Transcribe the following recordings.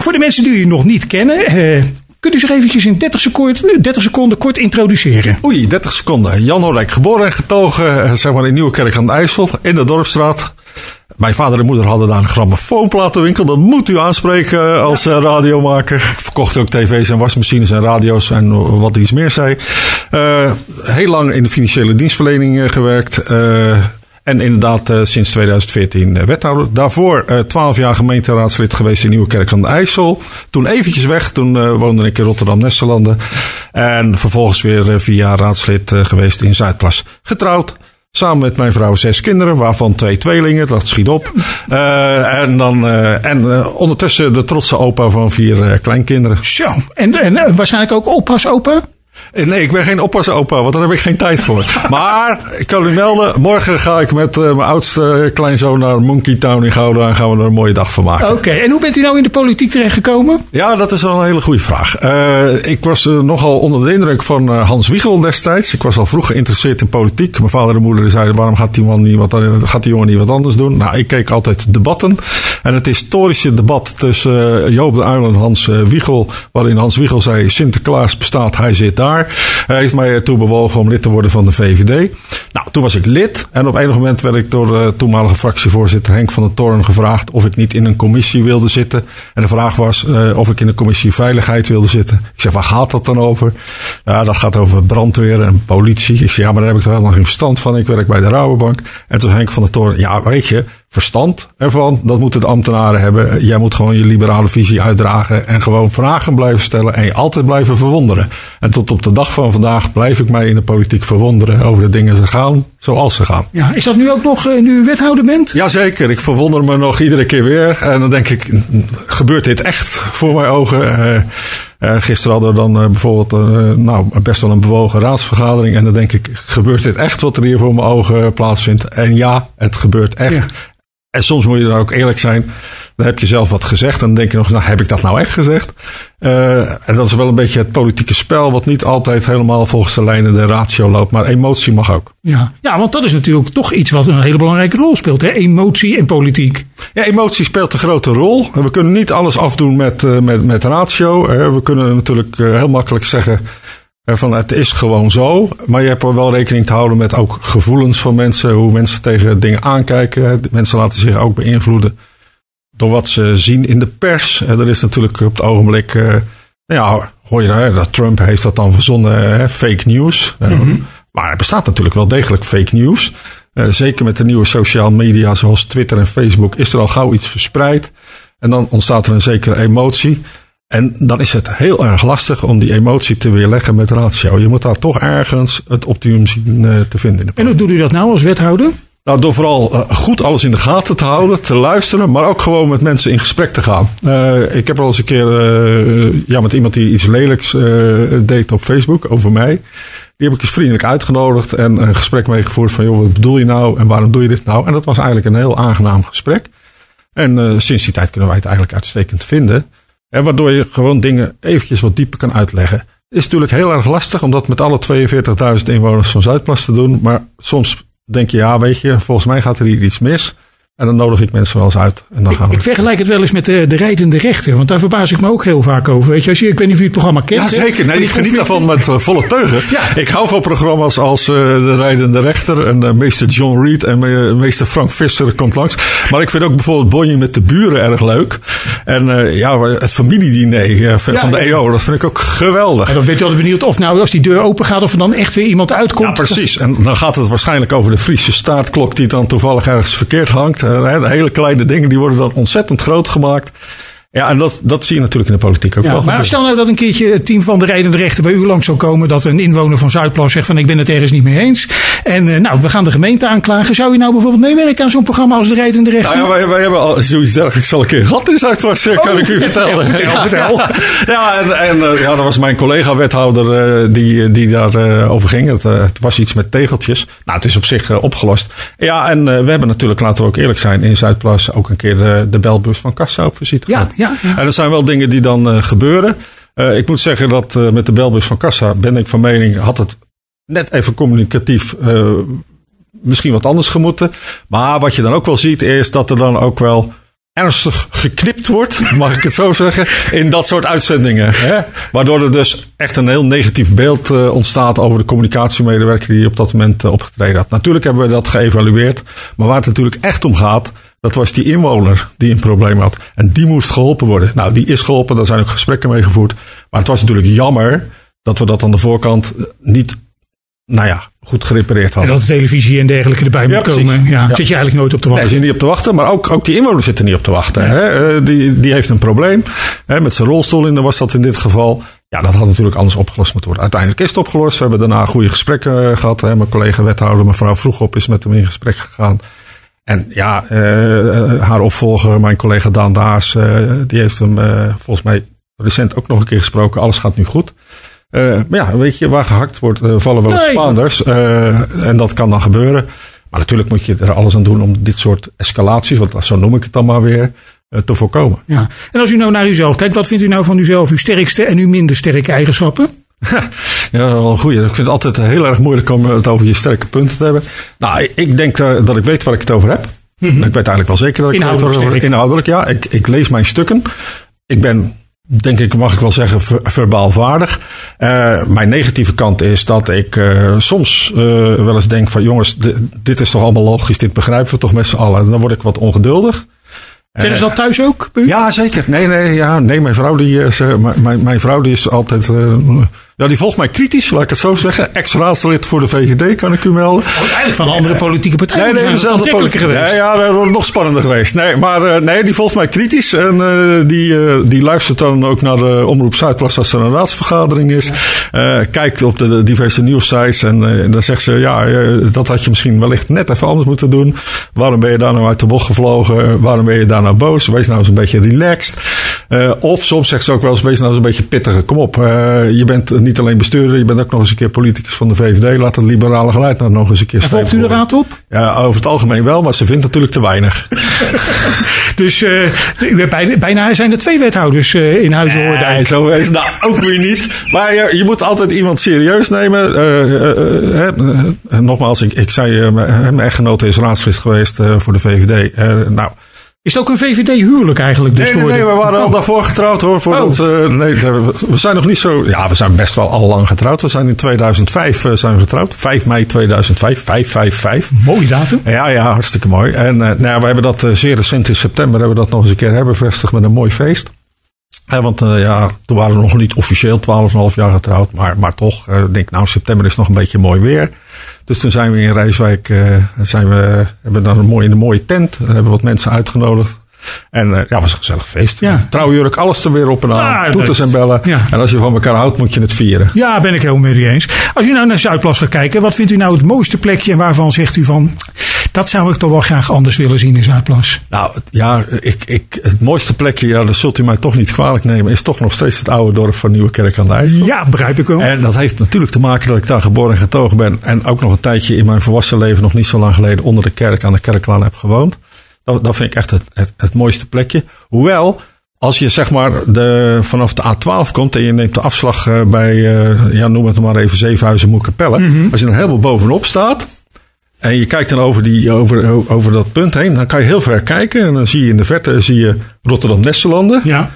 Voor de mensen die u nog niet kennen, kunt u zich eventjes in 30 seconden kort introduceren? Oei, 30 seconden. Jan Hoorijk, geboren en getogen, zeg maar in Nieuwekerk aan de IJssel, in de Dorpsstraat. Mijn vader en moeder hadden daar een grammofoonplatenwinkel. Dat moet u aanspreken als radiomaker. Ik verkocht ook tv's en wasmachines en radio's en wat iets meer zei. Heel lang in de financiële dienstverlening gewerkt. En inderdaad sinds 2014 wethouder. Daarvoor 12 jaar gemeenteraadslid geweest in Nieuwekerk aan de IJssel. Toen eventjes weg. Toen woonde ik in Rotterdam-Nesterlanden. En vervolgens weer 4 jaar raadslid geweest in Zuidplas. Getrouwd. Samen met mijn vrouw 6 kinderen, waarvan 2 tweelingen, dat schiet op. En ondertussen de trotse opa van 4 kleinkinderen. Zo, en waarschijnlijk ook oppasopa? Nee, ik ben geen oppasopa, want daar heb ik geen tijd voor. Maar ik kan u melden, morgen ga ik met mijn oudste kleinzoon naar Monkey Town in Gouda en gaan we er een mooie dag van maken. Oké, en hoe bent u nou in de politiek terechtgekomen? Ja, dat is wel een hele goede vraag. Ik was nogal onder de indruk van Hans Wiegel destijds. Ik was al vroeg geïnteresseerd in politiek. Mijn vader en moeder zeiden, waarom gaat die jongen niet wat anders doen? Nou, ik keek altijd debatten. En het historische debat tussen Joop de Uyl en Hans Wiegel, waarin Hans Wiegel zei, Sinterklaas bestaat, hij zit daar. Hij heeft mij ertoe bewogen om lid te worden van de VVD. Nou, toen was ik lid. En op enig moment werd ik door de toenmalige fractievoorzitter Henk van der Toorn gevraagd of ik niet in een commissie wilde zitten. En de vraag was of ik in de commissie Veiligheid wilde zitten. Ik zeg, waar gaat dat dan over? Ja, dat gaat over brandweer en politie. Ik zeg, ja, maar daar heb ik toch helemaal geen verstand van. Ik werk bij de Rabobank. En toen Henk van der Toorn, ja, weet je, verstand ervan, dat moeten de ambtenaren hebben. Jij moet gewoon je liberale visie uitdragen en gewoon vragen blijven stellen en je altijd blijven verwonderen. En tot op de dag van vandaag blijf ik mij in de politiek verwonderen over de dingen ze gaan zoals ze gaan. Ja, is dat nu ook nog nu u wethouder bent? Jazeker, ik verwonder me nog iedere keer weer. En dan denk ik, gebeurt dit echt voor mijn ogen? Gisteren hadden we dan bijvoorbeeld best wel een bewogen raadsvergadering. En dan denk ik, gebeurt dit echt wat er hier voor mijn ogen plaatsvindt? En ja, het gebeurt echt. Ja. En soms moet je dan ook eerlijk zijn. Dan heb je zelf wat gezegd. En dan denk je nog eens, heb ik dat nou echt gezegd? En dat is wel een beetje het politieke spel. Wat niet altijd helemaal volgens de lijnen de ratio loopt. Maar emotie mag ook. Ja, want dat is natuurlijk toch iets wat een hele belangrijke rol speelt. Hè? Emotie en politiek. Ja, emotie speelt een grote rol. We kunnen niet alles afdoen met ratio. We kunnen natuurlijk heel makkelijk zeggen van het is gewoon zo. Maar je hebt er wel rekening te houden met ook gevoelens van mensen. Hoe mensen tegen dingen aankijken. Mensen laten zich ook beïnvloeden door wat ze zien in de pers. Er is natuurlijk op het ogenblik, hoor je dat Trump heeft dat dan verzonnen, fake news. Maar er bestaat natuurlijk wel degelijk fake news. Zeker met de nieuwe social media zoals Twitter en Facebook is er al gauw iets verspreid. En dan ontstaat er een zekere emotie. En dan is het heel erg lastig om die emotie te weerleggen met ratio. Je moet daar toch ergens het optimum zien te vinden. En hoe doet u dat nou als wethouder? Nou, door vooral goed alles in de gaten te houden, te luisteren, maar ook gewoon met mensen in gesprek te gaan. Ik heb al eens een keer met iemand die iets lelijks deed op Facebook over mij. Die heb ik eens vriendelijk uitgenodigd en een gesprek meegevoerd van, joh, wat bedoel je nou en waarom doe je dit nou? En dat was eigenlijk een heel aangenaam gesprek. En sinds die tijd kunnen wij het eigenlijk uitstekend vinden. En waardoor je gewoon dingen eventjes wat dieper kan uitleggen. Het is natuurlijk heel erg lastig om dat met alle 42.000 inwoners van Zuidplas te doen. Maar soms denk je, ja, weet je, volgens mij gaat er hier iets mis. En dan nodig ik mensen wel eens uit. En dan gaan we. Ik vergelijk het wel eens met de rijdende rechter. Want daar verbaas ik me ook heel vaak over. Weet je, ik weet niet of je het programma kent. Ja, zeker. Nee, ik geniet daarvan met volle teugen. Ja. Ik hou van programma's als de rijdende rechter. En meester John Reed en meester Frank Visser komt langs. Maar ik vind ook bijvoorbeeld Bonje met de buren erg leuk. En het familiediner van de EO. Dat vind ik ook geweldig. En dan ben je altijd benieuwd of nou als die deur open gaat of er dan echt weer iemand uitkomt. Ja, precies. En dan gaat het waarschijnlijk over de Friese staartklok die dan toevallig ergens verkeerd hangt. De hele kleine dingen die worden dan ontzettend groot gemaakt. Ja, en dat zie je natuurlijk in de politiek ook wel. Maar stel nou dat een keertje het team van de rijdende rechter bij u langs zou komen. Dat een inwoner van Zuidplas zegt van ik ben het ergens niet mee eens. En we gaan de gemeente aanklagen. Zou je nou bijvoorbeeld meewerken aan zo'n programma als de rijdende rechter? Nou ja, wij hebben al zoiets dergelijks al een keer gehad in Zuidplas, kan ik u vertellen. Vertel. Dat was mijn collega-wethouder die daar over ging. Het was iets met tegeltjes. Nou, het is op zich opgelost. Ja, en we hebben natuurlijk, laten we ook eerlijk zijn, in Zuidplas ook een keer de belbus van Kassa op visite gehad. Ja. En dat zijn wel dingen die dan gebeuren. Ik moet zeggen dat met de belbus van Kassa ben ik van mening, had het net even communicatief misschien wat anders gemoeten. Maar wat je dan ook wel ziet is dat er dan ook wel ernstig geknipt wordt, mag ik het zo zeggen, in dat soort uitzendingen. Hè? Waardoor er dus echt een heel negatief beeld ontstaat over de communicatiemedewerker die op dat moment opgetreden had. Natuurlijk hebben we dat geëvalueerd, maar waar het natuurlijk echt om gaat, dat was die inwoner die een probleem had. En die moest geholpen worden. Nou, die is geholpen, daar zijn ook gesprekken mee gevoerd. Maar het was natuurlijk jammer dat we dat aan de voorkant niet goed gerepareerd hadden. En dat de televisie en dergelijke erbij moet komen. Ja, zit je eigenlijk nooit op te wachten. Nee, zit niet op te wachten. Maar ook die inwoner zit er niet op te wachten. Nee. Hè? Die heeft een probleem. Hè? Met zijn rolstoel was dat in dit geval. Ja, dat had natuurlijk anders opgelost moeten worden. Uiteindelijk is het opgelost. We hebben daarna goede gesprekken gehad. Hè? Mijn collega wethouder, mevrouw Vroegop, is met hem in gesprek gegaan. En ja, haar opvolger, mijn collega Daan Daas, die heeft hem volgens mij recent ook nog een keer gesproken. Alles gaat nu goed. Maar ja, weet je, waar gehakt wordt, vallen wel Spaanders. En dat kan dan gebeuren. Maar natuurlijk moet je er alles aan doen om dit soort escalaties, want zo noem ik het dan maar weer, te voorkomen. Ja. En als u nou naar uzelf kijkt, wat vindt u nou van uzelf uw sterkste en uw minder sterke eigenschappen? Ja, wel een goeie. Ik vind het altijd heel erg moeilijk om het over je sterke punten te hebben. Nou, ik denk dat ik weet waar ik het over heb. Mm-hmm. Ik weet eigenlijk wel zeker dat ik het over heb. Inhoudelijk, ja. Ik lees mijn stukken. Ik ben, denk ik, mag ik wel zeggen, verbaal vaardig. Mijn negatieve kant is dat ik soms wel eens denk van jongens, dit is toch allemaal logisch, dit begrijpen we toch met z'n allen. En dan word ik wat ongeduldig. Zeggen ze dat thuis ook? Ja, zeker. Nee, mijn vrouw die is altijd. Die volgt mij kritisch, laat ik het zo zeggen. Ex-raadslid voor de VVD, kan ik u melden. Eigenlijk van een andere politieke partij. Nee, dezelfde politieke geweest. Ja, dat wordt nog spannender geweest. Nee, die volgt mij kritisch. En die luistert dan ook naar de Omroep Zuidplas als er een raadsvergadering is. Kijkt op de diverse nieuwssites. En dan zegt ze, dat had je misschien wellicht net even anders moeten doen. Waarom ben je daar nou uit de bocht gevlogen? Waarom ben je daar nou boos? Wees nou eens een beetje relaxed. Of soms zegt ze ook wel eens, wees nou eens een beetje pittiger. Kom op, je bent niet alleen bestuurder, je bent ook nog eens een keer politicus van de VVD. Laat het liberale geluid nou nog eens een keer schrijven. En volgt u de raad op? Ja, over het algemeen wel, maar ze vindt natuurlijk te weinig. Dus bijna zijn er 2 wethouders in Huizenhoorn. Nee, zo is het ook weer niet. Maar je moet altijd iemand serieus nemen. Nogmaals, ik zei, mijn echtgenote is raadslid geweest voor de VVD. Is het ook een VVD-huwelijk eigenlijk? Dus nee, we waren al daarvoor getrouwd hoor. We zijn nog niet zo. Ja, we zijn best wel al lang getrouwd. We zijn in 2005 zijn we getrouwd. 5 mei 2005. 555. Mooie datum. Ja, hartstikke mooi. En we hebben dat zeer recent in september hebben we dat nog eens een keer herbevestigd met een mooi feest. Want toen waren we nog niet officieel 12,5 jaar getrouwd. Maar toch, september is nog een beetje mooi weer. Dus toen zijn we in Rijswijk, hebben dan in een mooie tent. Hebben we wat mensen uitgenodigd. En het was een gezellig feest. Ja. Trouwjurk, alles er weer op en aan. Toeters en bellen. Ja. En als je van elkaar houdt, moet je het vieren. Ja, ben ik helemaal mee eens. Als u nou naar Zuidplas gaat kijken, wat vindt u nou het mooiste plekje? En waarvan zegt u van, dat zou ik toch wel graag anders willen zien in Zuidplas? Nou, het mooiste plekje, dat zult u mij toch niet kwalijk nemen, is toch nog steeds het oude dorp van Nieuwekerk aan de IJssel. Ja, begrijp ik wel. En dat heeft natuurlijk te maken dat ik daar geboren en getogen ben. En ook nog een tijdje in mijn volwassen leven, nog niet zo lang geleden, onder de kerk aan de Kerklaan heb gewoond. Dat vind ik echt het mooiste plekje. Hoewel, als je zeg maar vanaf de A12 komt en je neemt de afslag bij, noem het maar even, Zevenhuizen, Moerkapelle. Mm-hmm. Als je dan helemaal bovenop staat en je kijkt dan over dat punt heen, dan kan je heel ver kijken. En dan zie je in de verte Rotterdam-Nesselanden. Ja.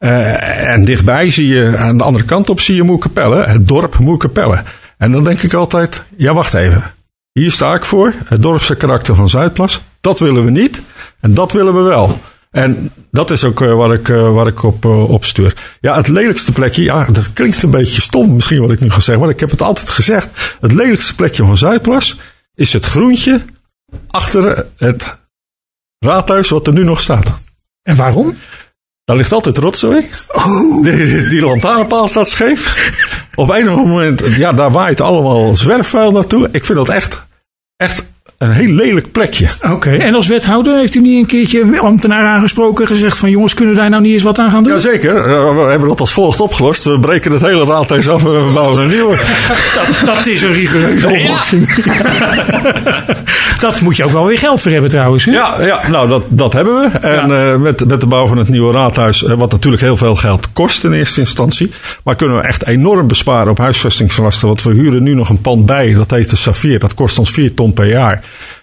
En dichtbij zie je, aan de andere kant op, zie je Moerkapelle, het dorp Moerkapelle. En dan denk ik altijd, ja wacht even. Hier sta ik voor, het dorpse karakter van Zuidplas. Dat willen we niet en dat willen we wel. En dat is ook waar ik op stuur. Ja, het lelijkste plekje, dat klinkt een beetje stom misschien wat ik nu ga zeggen, maar ik heb het altijd gezegd. Het lelijkste plekje van Zuidplas is het groentje achter het raadhuis wat er nu nog staat. En waarom? Daar ligt altijd rotzooi. Oh. Die lantaarnpaal staat scheef. Op een moment, daar waait allemaal zwerfvuil naartoe. Ik vind dat echt een heel lelijk plekje. Oké. En als wethouder heeft u niet een keertje een ambtenaar aangesproken, gezegd van jongens, kunnen we daar nou niet eens wat aan gaan doen? Jazeker. We hebben dat als volgt opgelost. We breken het hele raadhuis af en we bouwen een nieuwe. Dat is een rigoureuze oplossing. Dat moet je ook wel weer geld voor hebben trouwens. Hè? Ja, nou dat hebben we. En met de bouw van het nieuwe raadhuis, wat natuurlijk heel veel geld kost in eerste instantie, maar kunnen we echt enorm besparen op huisvestingslasten. Want we huren nu nog een pand bij, dat heet de Safir. Dat kost ons 4 ton per jaar.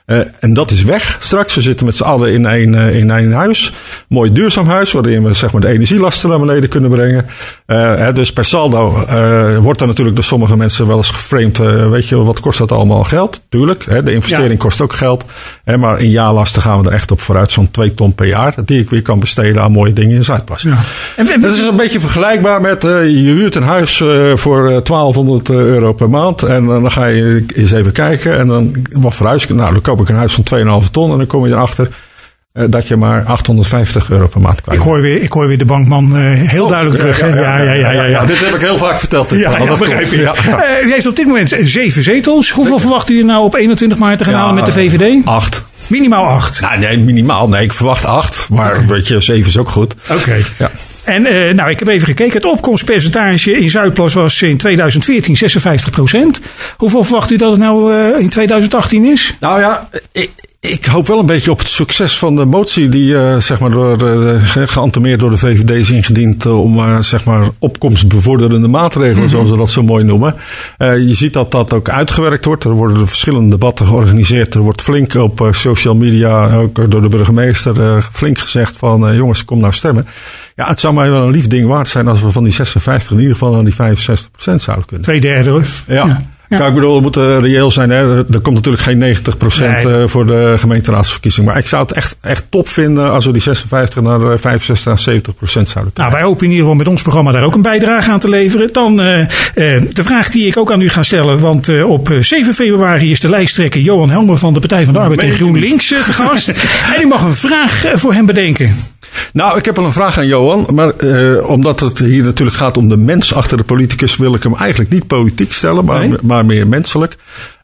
En dat is weg straks. We zitten met z'n allen in één huis. Mooi duurzaam huis, waarin we zeg maar de energielasten naar beneden kunnen brengen. Dus per saldo wordt er natuurlijk door sommige mensen wel eens geframed. Weet je, wat kost dat allemaal geld? Tuurlijk, de investering kost ook geld. Maar in jaarlasten gaan we er echt op vooruit. Zo'n 2 ton per jaar. Die ik weer kan besteden aan mooie dingen in Zuidplas. Ja. Dat is een beetje vergelijkbaar met je huurt een huis voor €1200 per maand. En dan ga je eens even kijken. En dan wat voor huis? Nou, dan koop ik een huis van 2,5 ton. En dan kom je erachter dat je maar €850 per maand kwijt. Ik hoor weer de bankman heel duidelijk terug. Ja, dit heb ik heel vaak verteld. Dat begrijp ik. U heeft op dit moment 7 zetels. Hoeveel verwacht u nou op 21 maart te gaan halen met de VVD? 8. Minimaal 8? Nee, minimaal. Nee, ik verwacht 8. Maar weet je, 7 is ook goed. Oké. Ja. En ik heb even gekeken. Het opkomstpercentage in Zuidplas was in 2014 56%. Hoeveel verwacht u dat het nou in 2018 is? Nou ja, ik hoop wel een beetje op het succes van de motie die zeg maar geantemeerd door de VVD is ingediend om zeg maar opkomstbevorderende maatregelen, zoals we dat zo mooi noemen. Je ziet dat dat ook uitgewerkt wordt. Er worden verschillende debatten georganiseerd. Er wordt flink op social media, ook door de burgemeester, flink gezegd van jongens, kom nou stemmen. Ja, het zou mij wel een lief ding waard zijn als we van die 56 in ieder geval naar die 65% zouden kunnen. 2/3. Ja. Kijk, ik bedoel, het moet reëel zijn. Hè. Er komt natuurlijk geen 90% voor de gemeenteraadsverkiezing. Maar ik zou het echt top vinden als we die 56 naar 65 à 70% zouden kunnen. Nou, wij hopen in ieder geval met ons programma daar ook een bijdrage aan te leveren. Dan de vraag die ik ook aan u ga stellen. Want op 7 februari is de lijsttrekker Johan Helmer van de Partij van de Arbeid en GroenLinks te gast. En u mag een vraag voor hem bedenken. Nou, ik heb wel een vraag aan Johan. Maar omdat het hier natuurlijk gaat om de mens achter de politicus, wil ik hem eigenlijk niet politiek stellen, maar meer menselijk.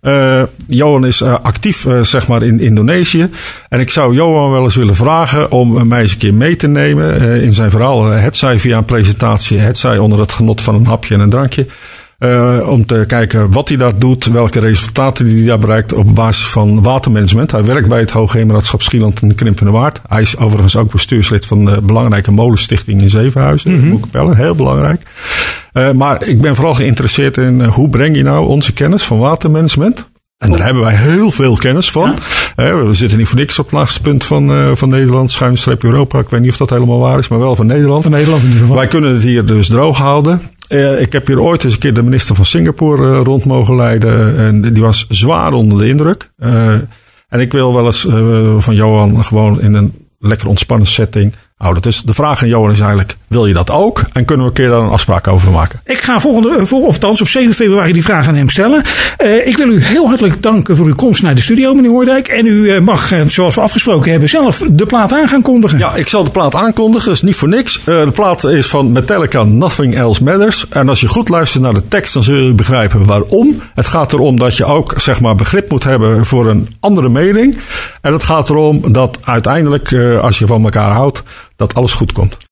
Johan is actief zeg maar in Indonesië. En ik zou Johan wel eens willen vragen om mij eens een keer mee te nemen in zijn verhaal. Hetzij via een presentatie, hetzij onder het genot van een hapje en een drankje. Om te kijken wat hij daar doet, welke resultaten die hij daar bereikt op basis van watermanagement. Hij werkt bij het Hoogheemraadschap Schieland en de Krimpende Waard. Hij is overigens ook bestuurslid van de belangrijke molenstichting in Zevenhuizen. Moet ik bellen, heel belangrijk. Maar ik ben vooral geïnteresseerd in hoe breng je nou onze kennis van watermanagement. En daar hebben wij heel veel kennis van. Ja. We zitten niet voor niks op het laagste punt van Nederland, /Europa. Ik weet niet of dat helemaal waar is, maar wel van Nederland. Van Nederland in ieder geval. Wij kunnen het hier dus droog houden. Ik heb hier ooit eens een keer de minister van Singapore rond mogen leiden. En die was zwaar onder de indruk. En ik wil wel eens van Johan gewoon in een lekker ontspannen setting houden. Dus de vraag aan Johan is eigenlijk, wil je dat ook? En kunnen we een keer daar een afspraak over maken? Ik ga op 7 februari die vraag aan hem stellen. Ik wil u heel hartelijk danken voor uw komst naar de studio, meneer Hoordijk. En u mag, zoals we afgesproken hebben, zelf de plaat aan gaan kondigen. Ja, ik zal de plaat aankondigen. Dus niet voor niks. De plaat is van Metallica, Nothing Else Matters. En als je goed luistert naar de tekst, dan zul je begrijpen waarom. Het gaat erom dat je ook zeg maar begrip moet hebben voor een andere mening. En het gaat erom dat uiteindelijk, als je van elkaar houdt, dat alles goed komt.